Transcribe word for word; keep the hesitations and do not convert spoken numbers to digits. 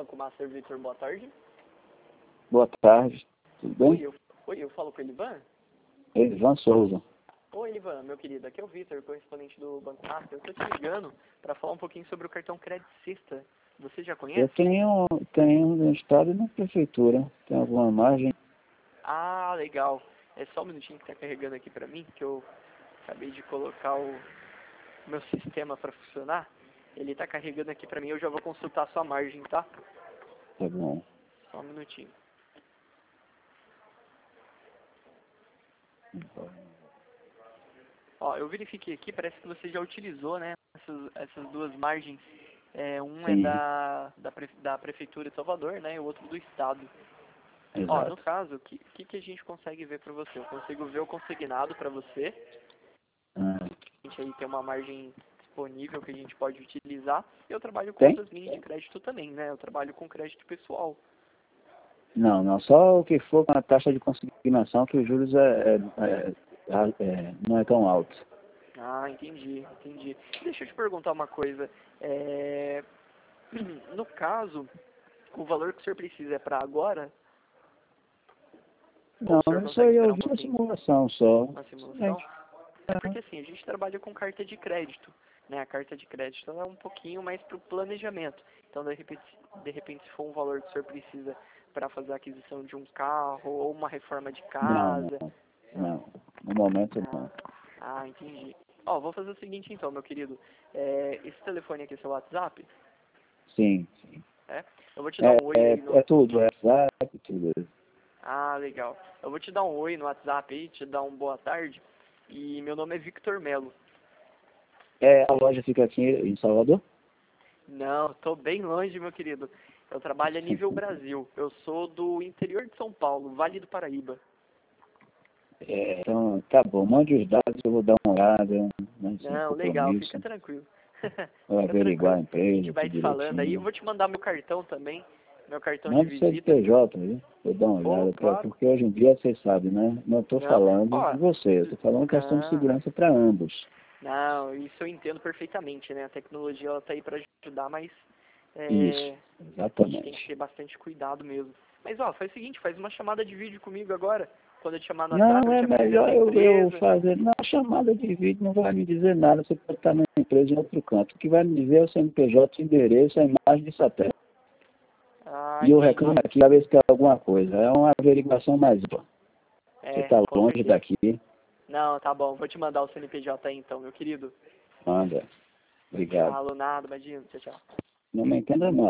Banco Master Vitor, boa tarde. Boa tarde, tudo bem? Oi, eu, oi, eu falo com o Elivan? Elivan Souza. Oi, Elivan, meu querido, aqui é o Vitor, correspondente do Banco Master. Eu estou te ligando para falar um pouquinho sobre o cartão Crédito Sexta. Você já conhece? Eu tenho, tenho no estado e na prefeitura. Tem alguma margem? Ah, legal. É só um minutinho que está carregando aqui para mim, que eu acabei de colocar o meu sistema para funcionar. Ele está carregando aqui para mim, eu já vou consultar a sua margem, tá? Tá bom. Só um minutinho. Ó, eu verifiquei aqui, parece que você já utilizou, né, essas, essas duas margens. É, um é Sim, da, da, pre, da Prefeitura de Salvador, né, e o outro do Estado. Ó, no exato. caso, o que, que, que a gente consegue ver para você? Eu consigo ver o consignado para você. Ah, A gente aí tem uma margem disponível que a gente pode utilizar. E eu trabalho com tem? outras linhas de crédito também, né? Eu trabalho com crédito pessoal. Não, não. Só o que for com a taxa de consignação, que os juros é, é, é, é, não é tão alto. Ah, entendi, entendi. Deixa eu te perguntar uma coisa. É... No caso, o valor que o senhor precisa é para agora? Ou o senhor Não, isso consegue aí esperar eu um vi uma pouquinho? simulação só. Uma É, simulação? É porque assim, a gente trabalha com carta de crédito, né? A carta de crédito ela é um pouquinho mais para o planejamento. Então, de repente, de repente, se for um valor que o senhor precisa para fazer a aquisição de um carro ou uma reforma de não, casa... não, Não. não. No momento Ah, não. ah, entendi. Ó, vou fazer o seguinte então, meu querido. É, esse telefone aqui é seu WhatsApp? Sim, sim. É? Eu vou te dar É, um oi é, aí no... é tudo, é WhatsApp, tudo. Ah, legal. Eu vou te dar um oi no WhatsApp aí, te dar um boa tarde. E meu nome é Victor Melo. É, a loja fica aqui em Salvador? Não, tô bem longe, meu querido. Eu trabalho a nível Brasil. Eu sou do interior de São Paulo, Vale do Paraíba. É, então, tá bom, mande os dados, eu vou dar uma olhada, mas sem Não, legal, fica compromisso. tranquilo. Vou Fica averiguar tranquilo. a A gente empresa, vai tudo te falando aí. Eu direitinho. vou te mandar meu cartão também, meu cartão de Mande o visita. C N P J, viu? Vou dar uma Ou, olhada, pra, claro, porque hoje em dia, vocês sabem, né? Não estou não. falando Ó, de você, eu estou falando questão de não, segurança para ambos. não, isso eu entendo perfeitamente, né? A tecnologia ela tá aí para ajudar, mas Isso, é, a gente tem que exatamente. ter bastante cuidado mesmo. Mas ó, faz o seguinte, faz uma chamada de vídeo comigo agora. Quando eu te chamar no WhatsApp, Não, eu é te apresento melhor a eu, eu empresa. fazer. Não, chamada de vídeo não vai me dizer nada, você pode estar na empresa em outro canto. O que vai me dizer é o C N P J, o endereço, a imagem de satélite. Ah, E eu reclamo entendi. aqui para ver se tem alguma coisa. É uma averiguação mais boa. Você É, está com longe certeza. daqui, Não, tá bom. Vou te mandar o C N P J aí então, meu querido. manda. Obrigado. Falou nada, imagina. Tchau, tchau. Não me entenda mal.